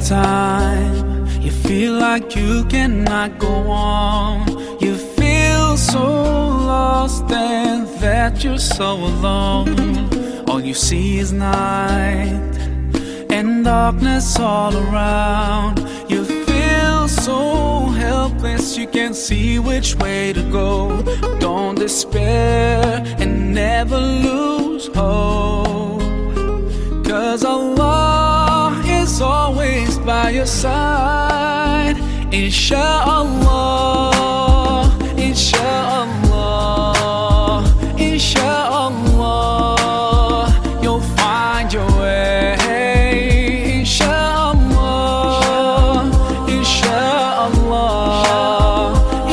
time you feel like you cannot go on, you feel so lost and that you're so alone. All you see is night and darkness all around. You feel so helpless, you can't see which way to go. Don't despair and never lose hope, 'cause Allah is always by your side. Insha'Allah, Insha'Allah, Insha'Allah, you'll find your way. Insha'Allah, Insha'Allah,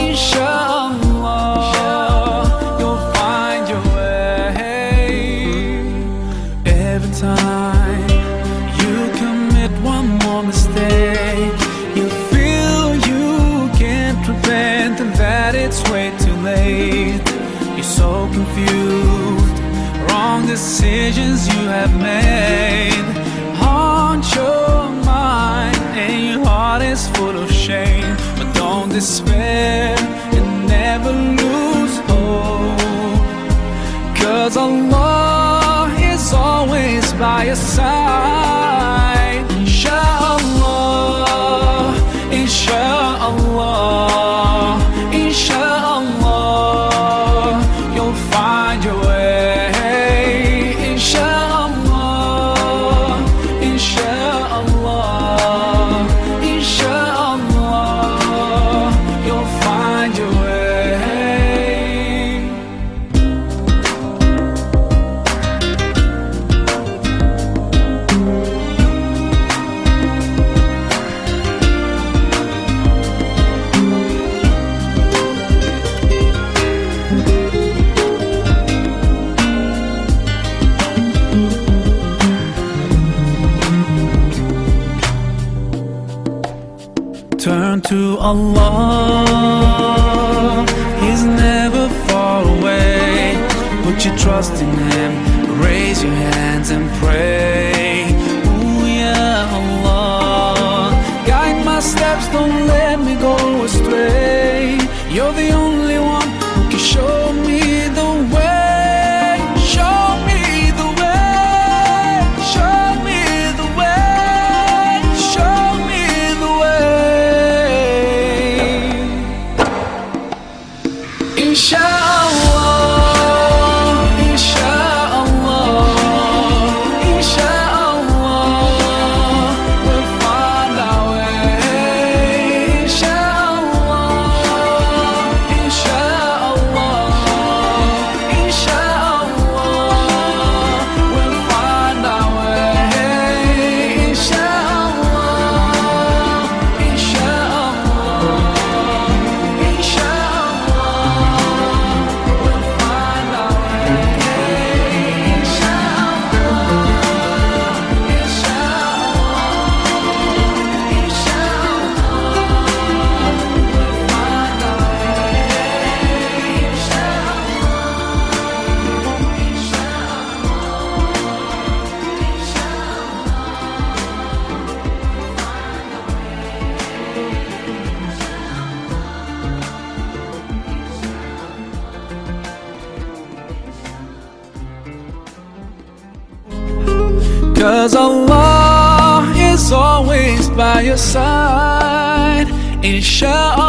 Insha'Allah, you'll find your way. Every time you commit one more mistake, you feel you can't repent and that it's way too late. You're so confused, wrong decisions you have made haunt your mind and your heart is full of shame. But don't despair and never lose hope, 'cause Allah is always by your side. Insha'Allah, Insha'Allah, Insha'Allah, you'll find your way. Insha'Allah, Insha'Allah, Insha'Allah, you'll find your way. Turn to Allah, He's never far away. Put your trust in Him, raise your hands and pray. Ooh, yeah, Allah, guide my steps, don't let me go astray. You're the only one who can show me the way. Show me the way, show me the way, show me the way. Insha'Allah, Insha'Allah, Insha'Allah, we'll find our way. Insha'Allah, Insha'Allah, Insha'Allah, we'll find our way. Insha'Allah, Insha'Allah, Cause Allah is always by your side. Inshallah.